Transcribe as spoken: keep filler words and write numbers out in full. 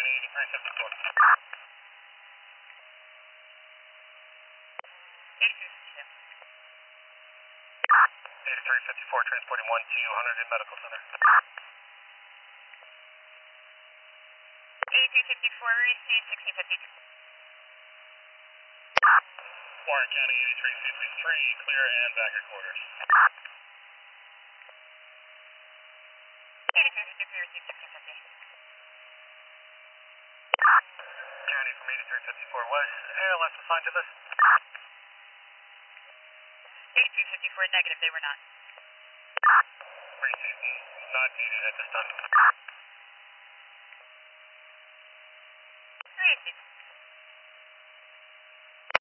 County eighty-three fifty-four. eighty-three fifty-four, transporting one to Hunterdon Medical Center. eighty-three fifty-four, receive sixteen fifty-two. Warren County eighty-three fifty-three, clear and back at quarters. eighty-three fifty-three, receive sixteen fifty. County from eighty-three fifty-four, was A L S assigned to this? eighty-three fifty-four, negative, they were not. Receive not needed at this time.